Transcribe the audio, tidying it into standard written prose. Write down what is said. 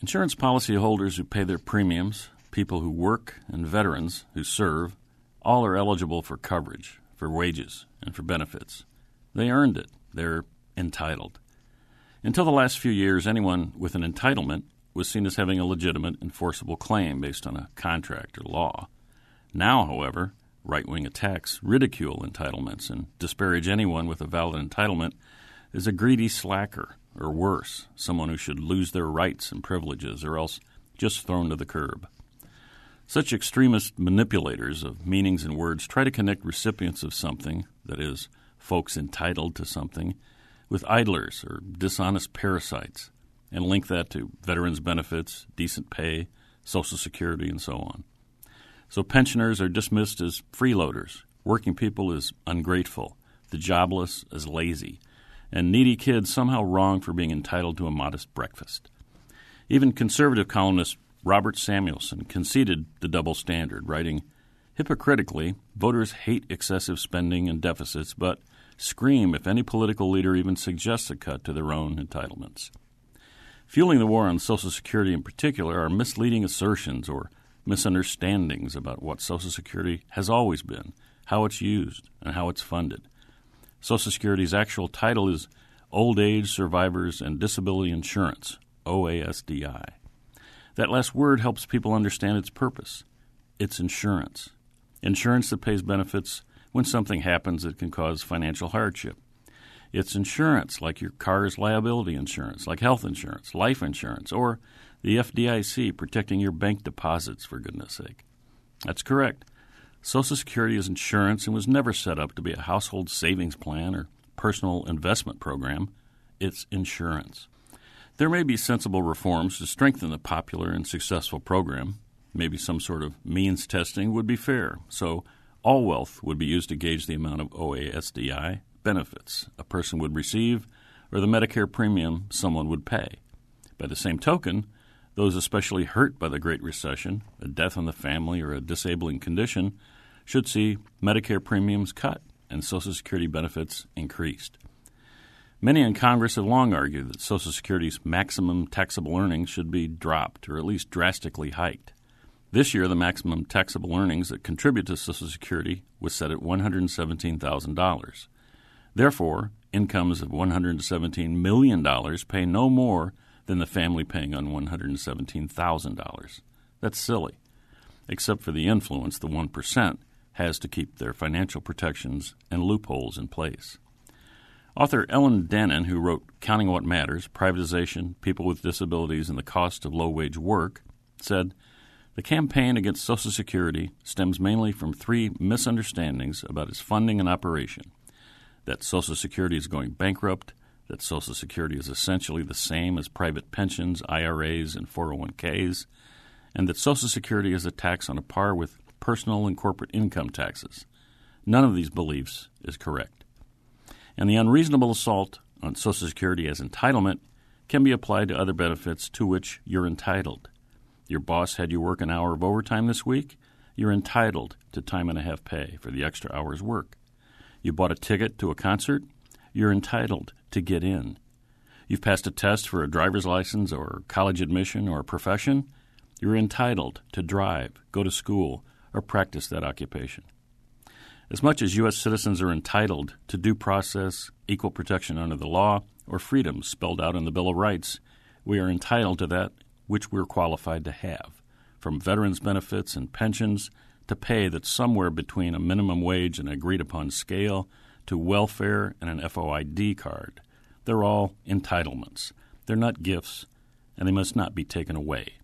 Insurance policyholders who pay their premiums, people who work, and veterans who serve, all are eligible for coverage, for wages, and for benefits. They earned it. They're entitled. Until the last few years, anyone with an entitlement was seen as having a legitimate, enforceable claim based on a contract or law. Now, however, right-wing attacks ridicule entitlements and disparage anyone with a valid entitlement as a greedy slacker, or worse, someone who should lose their rights and privileges or else just thrown to the curb. Such extremist manipulators of meanings and words try to connect recipients of something, that is, folks entitled to something, with idlers or dishonest parasites, and link that to veterans' benefits, decent pay, Social Security, and so on. So pensioners are dismissed as freeloaders, working people as ungrateful, the jobless as lazy, and needy kids somehow wrong for being entitled to a modest breakfast. Even conservative columnist Robert Samuelson conceded the double standard, writing, "Hypocritically, voters hate excessive spending and deficits, but scream if any political leader even suggests a cut to their own entitlements." Fueling the war on Social Security in particular are misleading assertions or misunderstandings about what Social Security has always been, how it's used, and how it's funded. Social Security's actual title is Old Age Survivors and Disability Insurance, OASDI. That last word helps people understand its purpose. It's insurance. Insurance that pays benefits when something happens that can cause financial hardship. It's insurance like your car's liability insurance, like health insurance, life insurance, or the FDIC protecting your bank deposits, for goodness sake. That's correct. Social Security is insurance and was never set up to be a household savings plan or personal investment program. It's insurance. There may be sensible reforms to strengthen the popular and successful program. Maybe some sort of means testing would be fair, so all wealth would be used to gauge the amount of OASDI benefits a person would receive or the Medicare premium someone would pay. By the same token, those especially hurt by the Great Recession, a death in the family, or a disabling condition should see Medicare premiums cut and Social Security benefits increased. Many in Congress have long argued that Social Security's maximum taxable earnings should be dropped or at least drastically hiked. This year, the maximum taxable earnings that contribute to Social Security was set at $117,000. Therefore, incomes of $117 million pay no more than the family paying on $117,000. That's silly, except for the influence the 1% has to keep their financial protections and loopholes in place. Author Ellen Dannon, who wrote Counting What Matters, Privatization, People with Disabilities, and the Cost of Low-Wage Work, said, "The campaign against Social Security stems mainly from three misunderstandings about its funding and operation: that Social Security is going bankrupt, that Social Security is essentially the same as private pensions, IRAs, and 401ks, and that Social Security is a tax on a par with personal and corporate income taxes. None of these beliefs is correct. And the unreasonable assault on Social Security as entitlement can be applied to other benefits to which you're entitled. Your boss had you work an hour of overtime this week, you're entitled to time and a half pay for the extra hour's work. You bought a ticket to a concert, you're entitled to get in. You've passed a test for a driver's license or college admission or a profession, you're entitled to drive, go to school, or practice that occupation. As much as U.S. citizens are entitled to due process, equal protection under the law, or freedoms spelled out in the Bill of Rights, we are entitled to that which we're qualified to have, from veterans' benefits and pensions to pay that's somewhere between a minimum wage and agreed-upon scale to welfare and an FOID card. They're all entitlements. They're not gifts, and they must not be taken away.